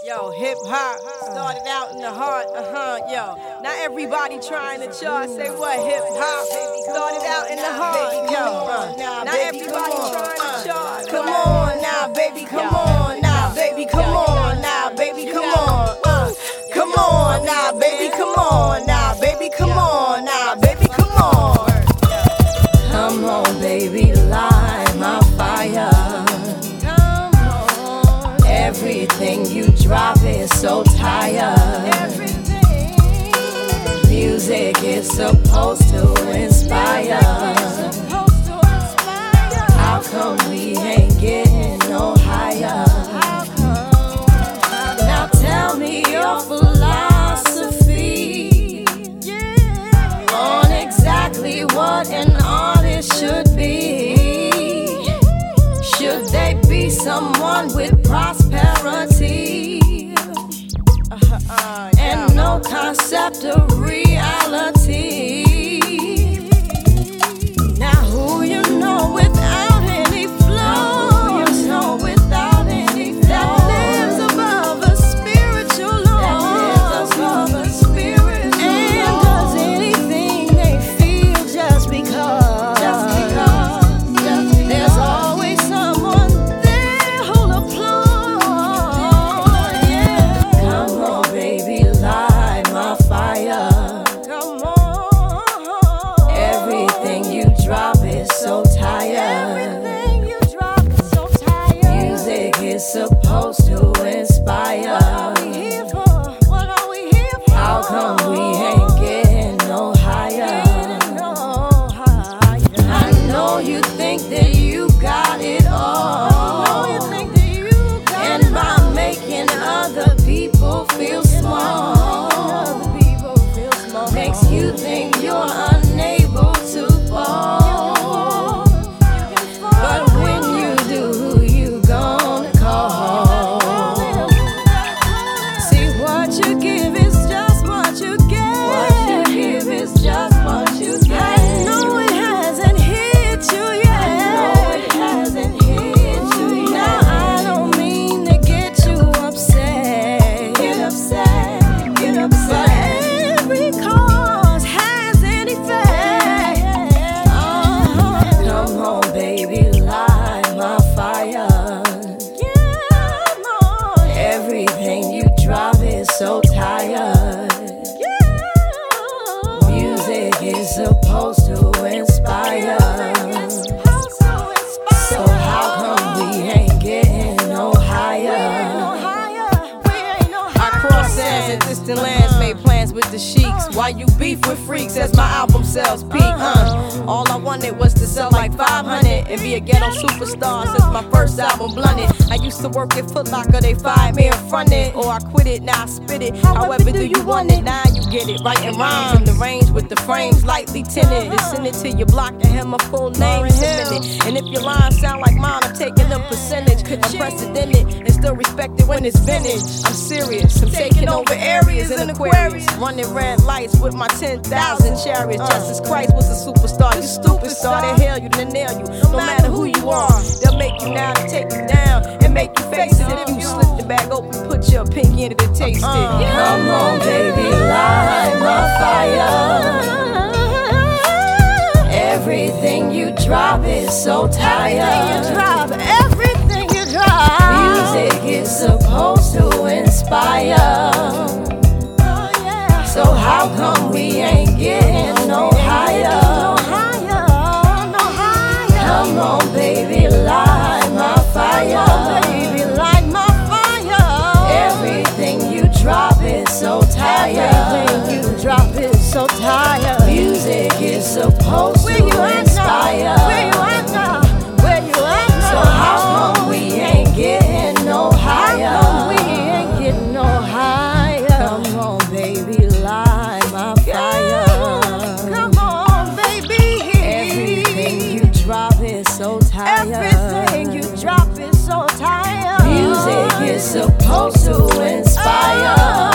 Yo, hip hop started out in the heart, yo. Not everybody trying to chart. Say what? Hip hop started out in the heart, yo. Not everybody trying to chart. Come on now, baby, come on now, baby, come on now, baby, come on. Come on now, baby, come on now, baby, come on now, baby, come on. Come on, baby, light my fire. Everything you drop is so tired. Music is supposed to inspire. How come we ain't getting no higher? Now tell me your philosophy on exactly what an artist should be. Should they be someone with prosperity and no concept of reality? Now who you know without any flow? Who you know without any flow? That lives above a spiritual law. That lives above a spiritual law. And does anything they feel just because. There's always someone there who'll applaud. Yeah. Come on, baby, light my fire. Come on. Everything you drop is so tired. Everything you drop is so tired. Music is supposed to inspire. What are we here for? What are we here for? How come we ain't getting no higher? I know you think that you got it all, and by making other people feel small, makes you think you're unable to fall. But when you do, who you gonna call? See, what you give is just what you get. What you give is just what you get. I know it hasn't hit you yet. I know it hasn't hit you yet. Now I don't mean to get you upset. Get upset, get upset. But every cause has an effect. Come on, baby, light my fire. Come on. Everything you drop is so tired. Music is supposed to inspire. So how come we ain't getting no higher? I cross sands in distant lands, made plans with the sheiks. Why you beef with freaks as my album sales peak? All I wanted was to sell like 500 and be a ghetto superstar since my first album Blunted. I used to work at Foot Locker, they fired me and fronted, or I quit it, now I spit it. However do you want it? Now you get it. Writing rhymes in the range with the frames lightly tinted, and send it to your block and have my full name submitted. And if your lines sound like mine, I'm taking a percentage. Unprecedented and still respected when it's vintage. I'm serious, I'm taking over areas in Aquarius, running red lights with my 10,000 chariots. Justice Christ was a superstar. You stupid star, they hail you, they nail you. No matter who you are, they'll make you now to take you down and make you face it. If you slip the bag open, put your pinky in it to taste it. Come on, baby, light my fire. Everything you drop is so tired. Everything you drop. Music is supposed to inspire. So how come we ain't getting no higher? Come on, baby, light my fire. Everything you drop is so tired. Music is supposed to inspire. So how come we ain't getting no higher? Come on, baby, light my fire. Come on, baby. Everything you drop is so tired. Everything you drop is so tired. Music is supposed to inspire.